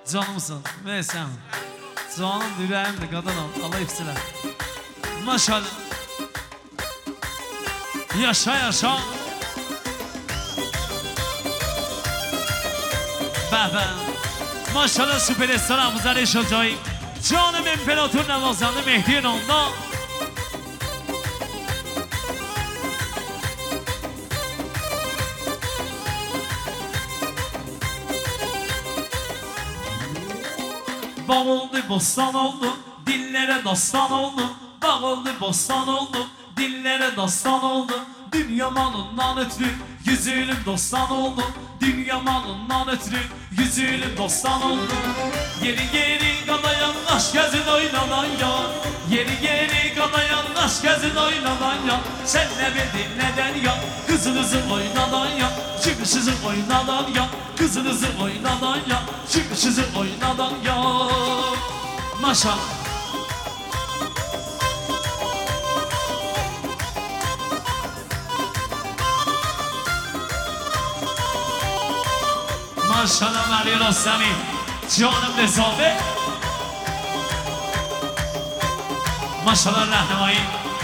Canımsın, neysen. Canım yüreğimdir kadınım, Allah ifsiler. Maşallah. Yaşa yaşa. Baba. Maşallah süperstarımıza Reşat Cahit. Canım İmparator Navazanlı Mehdi'nin onda. Bağ oldu, bostan oldu, dillere dastan oldu. Bağ oldu, bostan oldu, dillere dastan oldu. Dünya malından ötürü yüzülüm dostan oldu. Dünya malından ötürü yüzülüm dostan oldu. Yeri geri kanayan aşk gözün oynanan ya. Yeri geri kanayan aşk gözün oynanan ya. Sen ne bildin neden ya? Kızınızı oynanan ya. Çıkışızı oynanan ya. Kızınızı oynanan ya. Çıkışızı oynanan ya. Maşallah. Maşallah Mali Rostami. Canım Nezabe. Maşallah Rahnavai.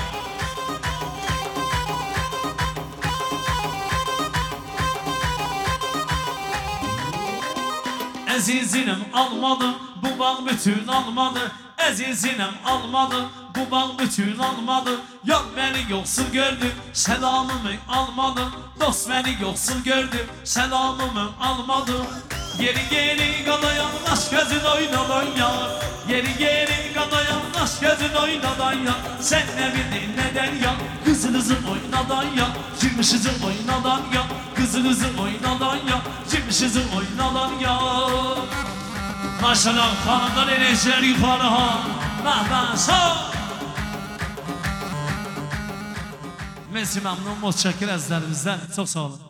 Azizinem almadı, bu bağ bütün almadı. Azizinem almadı, bu bağ bütün almadı. Yok beni yoksul gördü, selamımı almadı. Dost beni yoksul gördü, selamımı almadı. Yeri geri kanayan aşk gözün oynadan ya. Yeri geri kanayan aşk gözün oynadan ya. Sen ne bildin neden ya? Kızınızı oynadan ya. Girmişizi oynadan ya. Kızınızı oynadan ya. Girmişizi oynadan ya. Maşallah hanımlar enerjiler yukarı ha. Mahvan sağ. Mesih memnun, mutşakir ezlerimizden. Çok sağ olun.